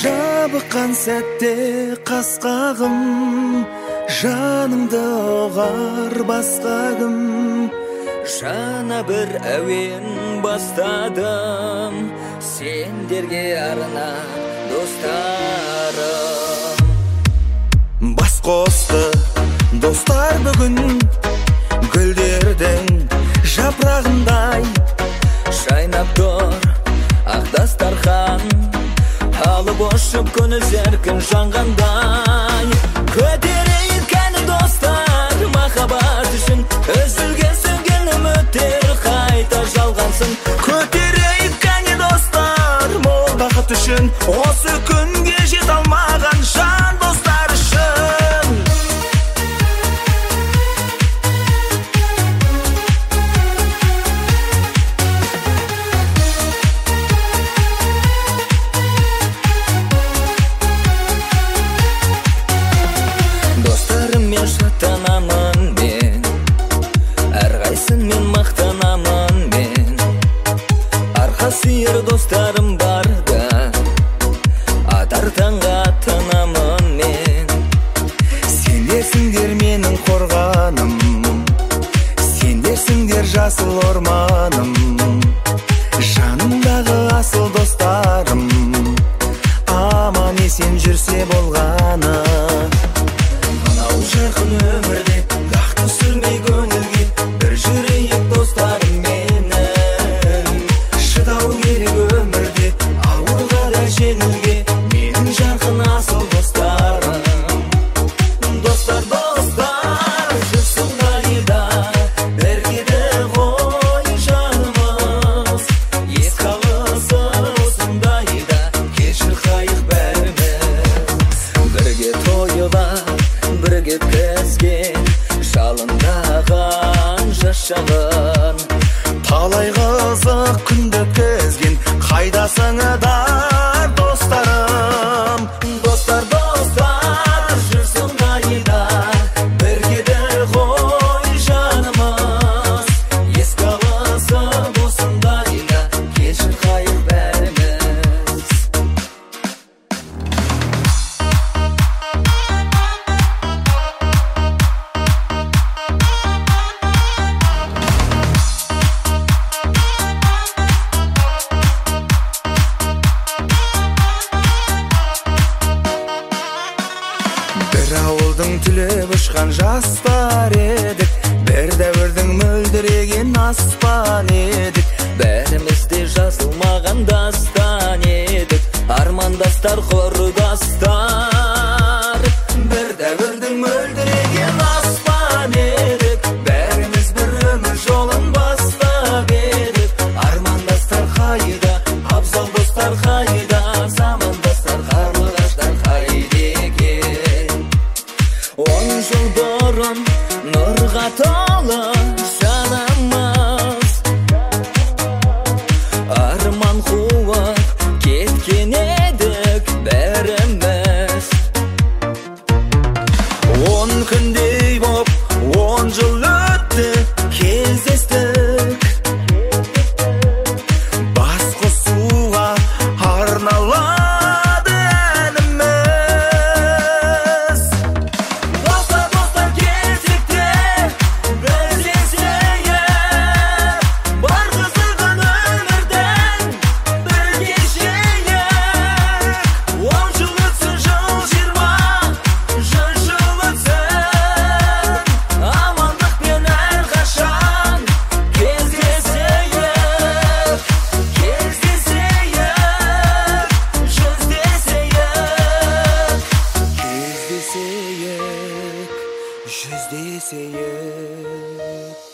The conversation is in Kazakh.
жабыққан сәтте қасқағым, жанымды оғар басқа кім. Жана бір әуен бастадым, сендерге арнап достарым. Бас қосты достар бүгін, гүлдердің жапырағындай. Жайнап тұр ақ дастархан, алып ұшып көңіл зеркін жанғандай. Көтерейік әні достар, махаббат үшін үзілген сөнген үміттер қайта жалғансын. Көтерейік әні достар, мол бақыт үшін, осы күнге жет алмаған жан достар үшін. Достарыммен шаттанамын мен, әрқайсымен мақтанамын мен. Арқа сүйер достарым барда, атар таңға аттанамын мен. Сендерсіңдер менің қорғаным, сендерсіңдер жасыл орманым, жанымдағы асыл достарым, аман есен жүрсе болғаны. Мынау жарқын өмірде дақ түсірмей көңілге, бір жүрейік достарым менің. Шыдау керек өмірде, ауырға да жеңілге, менің жарқын асыл достарым. Достар, достар, жүрсің қайда, біргеді ғой жанымыз. Ес қалысы осындайда, кешір қайық бәріміз. Бірге тойлап, бірге өткізген, жалындаған жас шағын. Талай қызық күнді өткізген, қайдасыңдар достарым. Достар, достар, жүрсің қайда, біргеді ғой жанымыз. Ес қалысы осындайда, кешір қайық бәріміз. Бір ауылдың түлеп ұшқан жастар едік, бір дәуірдің мөлдіреген аспан едік. Бәріміз де жазылмаған дастан едік, армандастар, құрдастар. Бір дәуірдің мөлдіреген аспан едік, бәріміз бір өмір жолын бастап едік. Армандастар қайда, абзал достар қайда, замандастар, қарлығаштар қайда екен. 10 жыл бұрын нұрға толы жанымыз, арман қуып кеткен едік бәріміз. 10 күндей боп 10 жыл өтті, кездестік. Бас қосуға арналады әніміз. Достар, достар, кезекте біз есейіп, бар қызығын өмірден бір кешейік. 10 жыл өтсін, жыл 20, 100 жыл өтсін, амандықпен әрқашан кездесейік. Кездесейік, жүздесейік. Кездесейік, жүздесейік.